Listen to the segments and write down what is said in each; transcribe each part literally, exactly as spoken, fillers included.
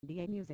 دی ای Music.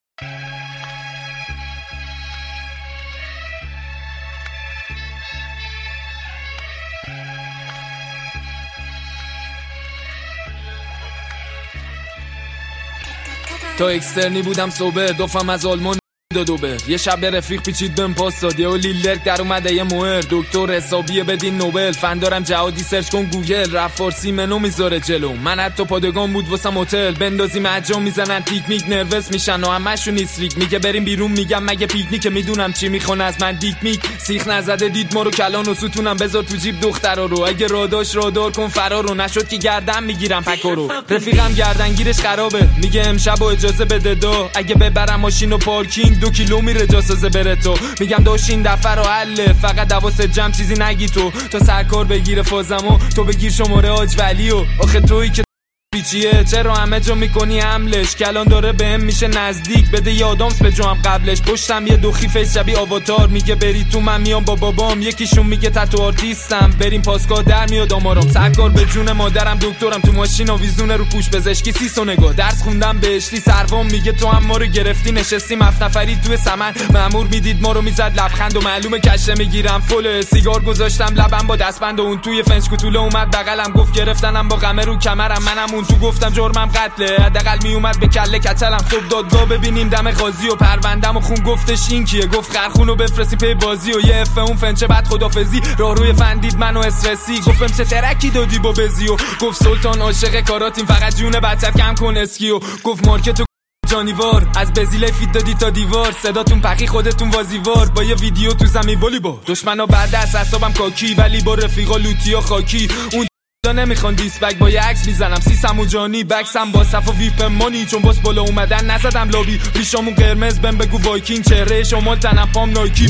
تا اکسترنی بودم صبح دوفم از آلمان دو دوبه یه شب رفیق پیچید بهم پاس داد و لیلرک در اومده یه موهر دکتر حسابیه بدین نوبل فن دارم جهادی سرچ کن گوگل رفت فارسی منو میذاره جلو من حتی پادگان بود واسم هتل بندازیم اجام میزنن تیک میک نروس میشن و همشون استریک میگه بریم بیرون میگم مگه پیکنیک میدونم چی میخوان از من دیک میک سیخ نزده دید ما رو کلان و ستونم بذار تو جیب دخترا رو اگه راداش رادار کن فرار رو نشد که گردن میگیرم پکا رو رفیقم گردنگیرش خرابه میگه امشب اجازه بده دو اگه ببرم ماشینو پارکینگ دو کیلو میره جاسازه بره تو میگم داشین دفعه رو حله فقط حواست جمع چیزی نگی تو تا سرکار بگیره فازمو تو بگیر شماره آج ولیو آخه تویی که بیچیه چرا همه جا میکنی حملش کلان داره بهم میشه نزدیک بده یادامس به جوام قبلش پشتم یه دوخی فیس شبیه آواتار میگه بری تو من میام با بابام یکیشون میگه تتو آرتیستم بریم پاسگاه در میاد آمارم سرکار به جون مادرم دکترم تو ماشین آویزونه رو پوش پزشکی سیسو نگاه درس خوندم بهشتی سروام میگه تو هم ما رو گرفتی نشستیم هفت نفری توی سمن مأمور میدید ما رو میزد لبخند و معلومه کشه میگیرم فل سیگار گذاشتم لبم با دستبند و اون توی فنج کوتوله اومد بغلم گفت گرفتنم با قمه رو کمرم منم تو گفتم جرمم قتله حداقل می اومد به کله کچلم صبح دادگاه ببینیم دم قاضی و پروندم و خون گفتش این کیه گفت خرخونو بفرستی پی بازی و یه اف اون فنچه بعد خدافزی راه روی فندید منو استرسی گفتم چه ترکی دادی با بزی و گفت سلطان عاشق کاراتیم فقط جون بچت کم کن اسکیو گفت مارکتو جانیوار از بزیله فیت دادی تا دیوار صداتون پخی خودتون وازیوار با یه ویدیو تو زمین والیبال دشمنا بعد از حسابم کاکی ولی با رفیقا لوتی و خاکی اون نمیخوان دیسبک با یه عکس میزنم سیسم و جانی بکسم با صف و ویپ مانی چون باس بالا اومدن نزدم لابی ریشامون قرمز بهم بگو وایکینگ چهره شمال تنم پام نایکی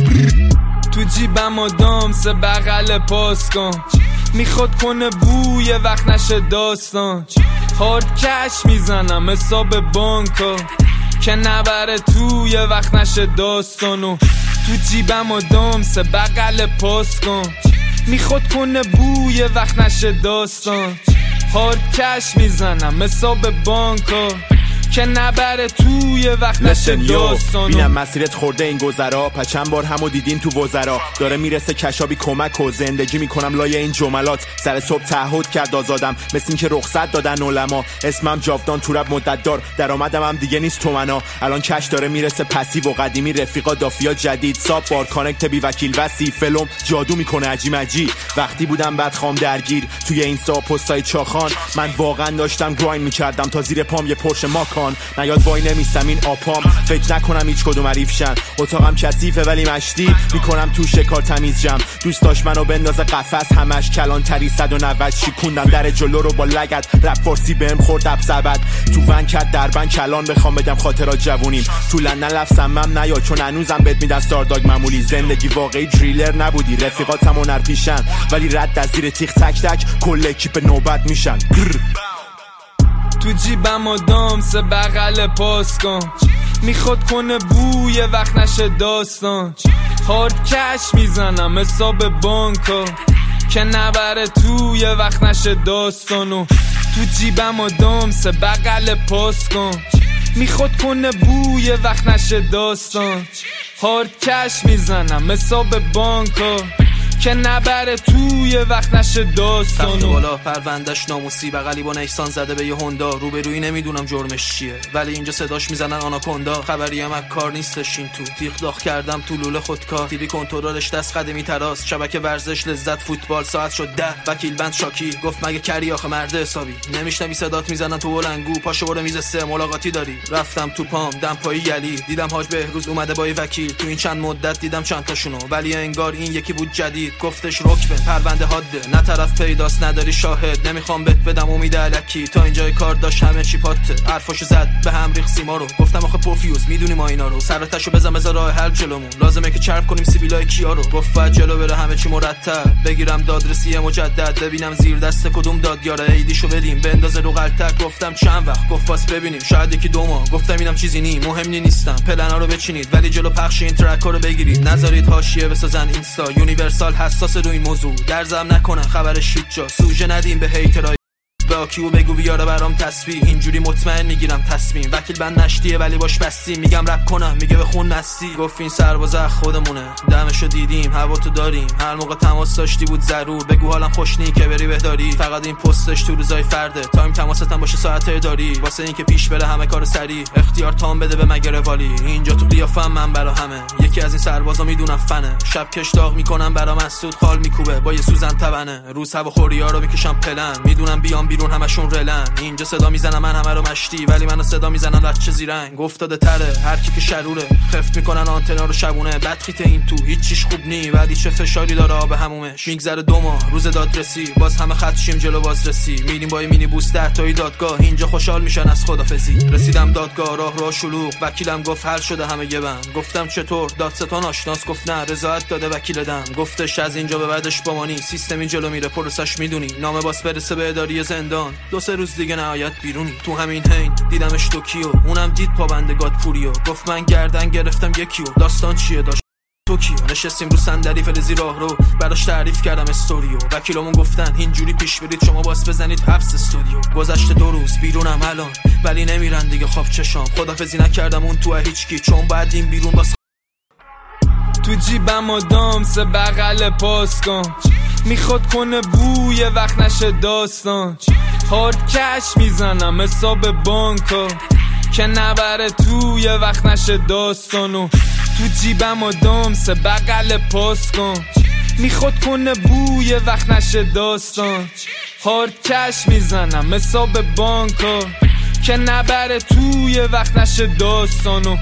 تو جیبم آدام سه بغل پاس کن میخواد کنه بوی وقت نشه داستان هارد کش میزنم حساب بانکا که نبره توی وقت نشه داستانو تو جیبم آدام سه بغل پاس کن میخواد کنه بوی وقت نشه داستان هارد کش میزنم حساب بانکا که نبره توی وقت نشه داستانو بینم مسیرت خورده این گذرا پس چند بار همو دیدین تو وزرا داره میرسه کشابی کمک و زندگی میکنم لای این جملات سر صبح تعهد کرد آزادم مثل این که رخصت دادن علما اسمم جاودان تو رب مدت دار درآمدم هم دیگه نیست تومنا الان کش داره میرسه پسیو و قدیمی رفیقا دافیا جدید ساب بار کانکت بی وکیل وسی فلم جادو میکنه عجیم عجیب وقتی بودم بعد خام درگیر توی اینستا پستای چاخان من واقعا داشتم گراین میکردم تا زیر پام یه پرش ماکان نیاد وای نمیستم این آپام فکر نکنم هیچ کدوم عریف شن اتاقم کثیفه ولی مشتی میکنم تو شکار تمیز جمع دوست داشت منو بندازه قفس همش کلانتری صد و نود شیکوندم در جلو رو با لگد رپ فارسی بهم خورد اب زبد تو ون کد دربن کلان بخوام بدم خاطرات جوونیم تو لندن لفظم مم نیا چون هنوزم بهت میدن استارداگ معمولی زندگی واقعی تریلر نبودی رفیقاتم هنر پیشن ولی رد از زیر تیغ تک تک کل اکیپ نوبت میشن تو جیبم آدام سه بغل پاس کن میخواد کنه بوی وقت نشه داستان هارد کش میزنم حساب بانکا که نبره توی وقت نشه داستانو تو جیبم آدام سه بغل پاس کن میخواد کنه بوی وقت نشه داستان هارد کش میزنم حساب بانکا که نبره توی وقت نشه داستانو تخت بالا پروندش ناموسی بغلی با نکسان زده به یه هوندا روبرویی نمیدونم جرمش چیه ولی اینجا صداش میزنن آناکوندا خبری هم از کار نیستش این تو تیغ داغ کردم تو لوله خودکار تیوی کنترلش دست قدمی تراس شبکه ورزش لذت فوتبال ساعت شد ده وکیل بند شاکی گفت مگه کری آخه مرد حسابی نمیشنوی صدات میزنن تو بلنگو پاشو برو میز سه ملاقاتی داری رفتم تو پام دمپایی یلی دیدم حاج بهروز اومده با وکیل تو این چند مدت دیدم چند تاشونو ولی انگار این یکی بود جدید گفتش رکبه پرونده حاده نه طرف پیداست نداری شاهد نمیخوام بهت بدم امید الکی تا اینجای کار داشت همه چی پاته حرفاشو زد به هم ریخ سیما رو گفتم آخه پوفیوز میدونی ما اینا رو سراتشو بزن بذار راه حل جلومون لازمه که چرب کنیم سیبیلای کیا رو گفت بعد جلو بره همه چی مرتب بگیرم دادرسی مجدد ببینم زیر دست کدوم دادیاره ایدیشو بدیم بندازه رو غلطک گفتم چند وقت گفت پاس ببینیم شاید یکی دو ماه گفتم اینم چیزی نی مهم نی نیستم پلنا رو بچینید ولی جلو پخش این ترک رو بگیرید نذارید حاشیه بسازن اینستا یونیورسال حساس رو این موضوع درزم نکنن خبرش شیت جا سوژه ندیم به هیترای به آکیو بگو بیاره برام تسبیح، اینجوری مطمئن میگیرم تصمیم. وکیل بند نشتیه ولی باش بستی، میگم رپ کنم میگه به خون مستی. گفت این سرباز خودمونه، دمشو دیدیم هوا تو داریم، هر موقع تماس داشتی بود ضرور بگو حالم خوش نی که بری بهداری. فقط این پستش تو روزای فرده، تایم تماستم باشه ساعت داری، واسه اینکه پیش بره همه کار سری. اختیار تام بده به مگر والی، اینجا تو قیافم من برا همه. یکی از این سربازا میدونم فنه، شب کش داغ میکنم برا مسعود، خال میکوبه با یه سوزن تبنه. روز هوا خوریا رو میکشم پلن، میدونم بیام بیرون همشون رلن. اینجا صدا میزنم من همه رو مشتی، ولی منو صدا میزنن بچه زیرنگ. افتاده تره هر کی که شروره، خفت میکنن آنتنا رو شبونه. بدخیت این تو هیچ چیش خوب نی، ولی چه فشاری داره آب همومش. میگذره دو ماه روز دادرسی، باز همه خط شیم جلو بازرسی. میریم با مینی بوس ده تایی دادگاه، اینجا خوشحال میشن از خدافظی. رسیدم دادگاه راه راه شلوغ، وکیلم گفت حل شده همه یه بند. گفتم چطور دادستان آشناس؟ گفت نه رضایت داده وکیل دم. گفتش از اینجا به بعدش بامانی، سیستمی جلو میره پروسش میدونی. نامه باس برسه به اداری زندان، دو سه روز دیگه نهایت بیرونی. تو همین هین دیدمش توکیو، اونم دید پابندگات پوریو. گفت من گردن گرفتم یکیو، داستان چیه داشت توکیو. نشستیم رو صندلی فلزی راه رو، براش تعریف کردم استوریو. وکیلمون گفتن اینجوری پیش برید شما باس بزنید حبس استودیو. گذشته دو روز بیرونم الان، ولی نمیرن دیگه خواب چشام. خدافظی نکردم اون تو هیچکی، چون بعد این بیرون باس تو جیبم و دامس بغل پاس کن، میخواد کنه بوی وقت نشه داستان. هارد کش میزنم حساب بانکا، که نبره توی وقت نشه داستانو. تو جیبم و دامس بغل پاس کن، میخواد کنه بوی وقت نشه داستان. هارد کش میزنم حساب بانکا، که نبره توی وقت نشه داستانو.